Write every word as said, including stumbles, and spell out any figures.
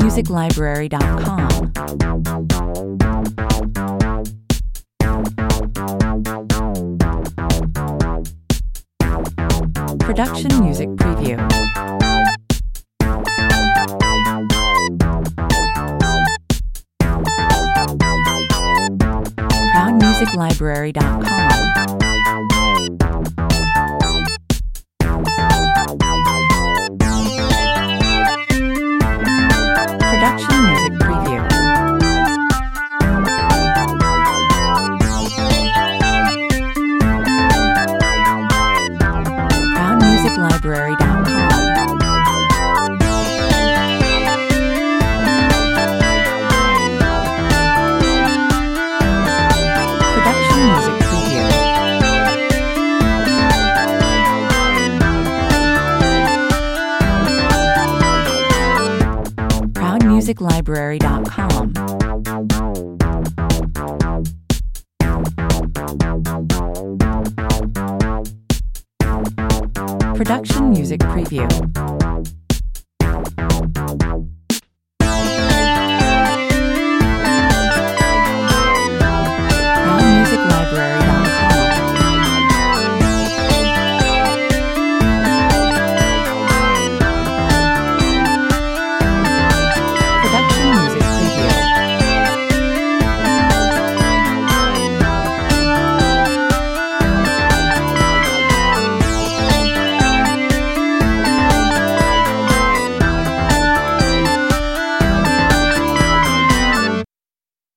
music library dot com. Production Music Preview. proud music library dot com. Production Music Preview. proud music library dot com. Production Music Preview. proud music library dot com. Production Music Preview.